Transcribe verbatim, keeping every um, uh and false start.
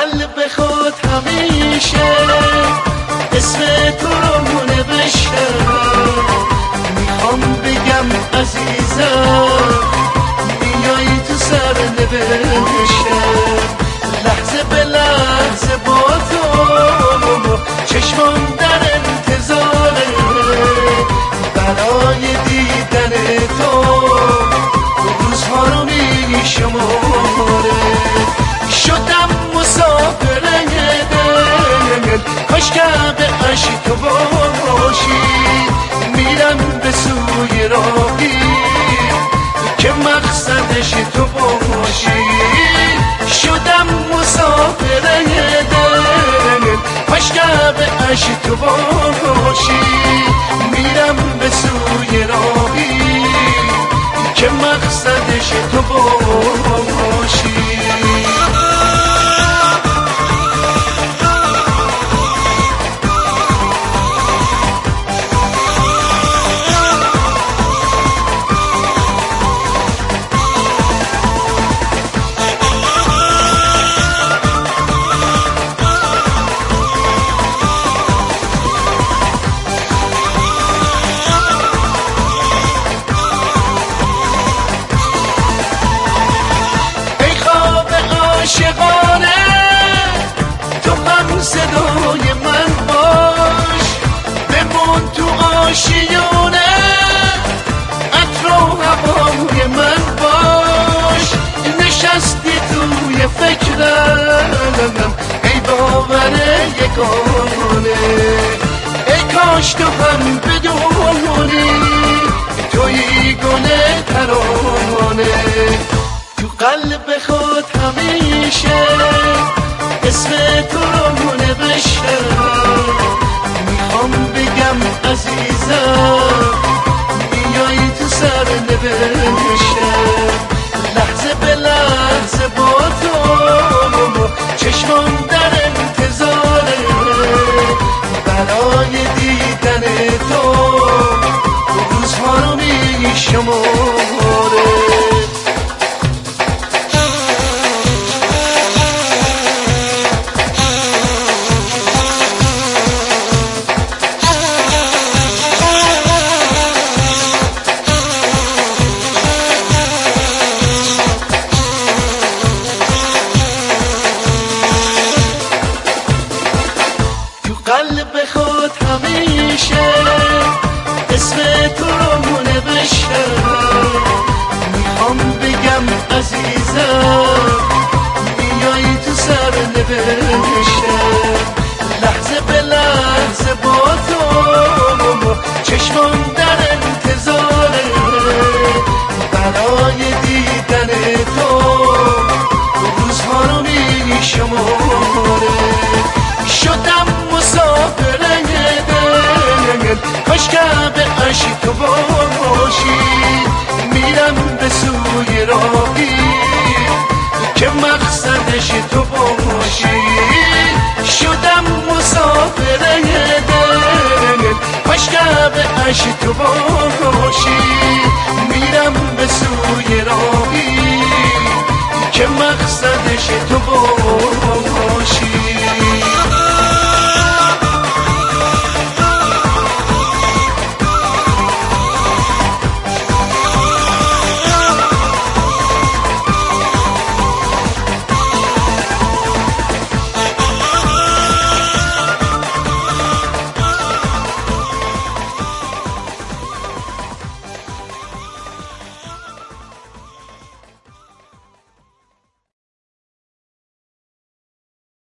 قلب خود همیشه اسم تو رو نوشتم. میخوام بگم عزیزم میای تو سر نوشتم. لحظه به لحظه با تو چشمام در انتظاره برای دیدن تو. روزها رو می شماره شدم مسافر دل. کاش که به عشق تو باشی میرم به سوی راهی که مقصدش تو باشی. شدم مسافر دل. کاش که به عشق تو باشی میرم به سوی راهی که مقصدش تو باشی. عاشقانه تو هم صدای من باش. بمون تو آشیانه عطر و هوای من باش. نشستی توی فکرم ای باور یگانه. ای کاش تو هم بدونی توی گل ترانه. تو قلب خود همیشه اسم تو رو نوشتم. میخوام بگم عزیزم میای تو سر نوشتم. لحظه به لحظه با تو چشمام در انتظاره برای دیدن تو. روزها رو می شماره قلب خود همیشه اسم تو رو نوشتم. میخوام بگم عزیزم میای تو سر نوشتم. لحظه به لحظه با تو چشمام در انتظاره برای دیدن تو. روزها رو می شماره شدم مسافر دل. کاش که به عشق تو باشی میرم به سوی راهی که مقصدش تو باشی. شدم مسافر دل. کاش که به عشق تو باشی میرم به سوی راهی که مقصدش تو باشی.